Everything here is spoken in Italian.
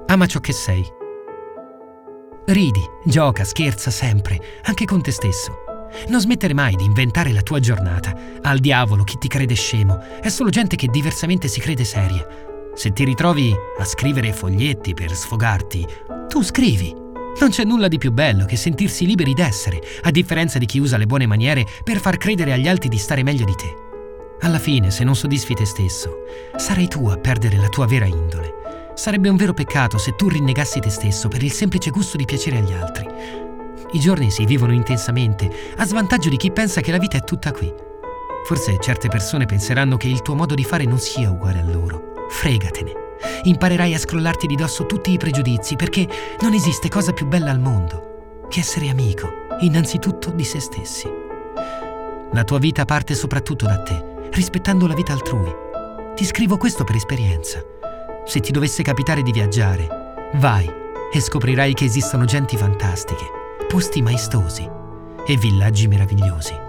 Ama ciò che sei. Ridi, gioca, scherza sempre, anche con te stesso. Non smettere mai di inventare la tua giornata. Al diavolo chi ti crede scemo, è solo gente che diversamente si crede seria. Se ti ritrovi a scrivere foglietti per sfogarti, tu scrivi. Non c'è nulla di più bello che sentirsi liberi d'essere, a differenza di chi usa le buone maniere per far credere agli altri di stare meglio di te. Alla fine, se non soddisfi te stesso, sarai tu a perdere la tua vera indole. Sarebbe un vero peccato se tu rinnegassi te stesso per il semplice gusto di piacere agli altri. I giorni si vivono intensamente, a svantaggio di chi pensa che la vita è tutta qui. Forse certe persone penseranno che il tuo modo di fare non sia uguale a loro. Fregatene. Imparerai a scrollarti di dosso tutti i pregiudizi, perché non esiste cosa più bella al mondo che essere amico, innanzitutto di se stessi. La tua vita parte soprattutto da te, rispettando la vita altrui. Ti scrivo questo per esperienza. Se ti dovesse capitare di viaggiare, vai e scoprirai che esistono genti fantastiche, posti maestosi e villaggi meravigliosi.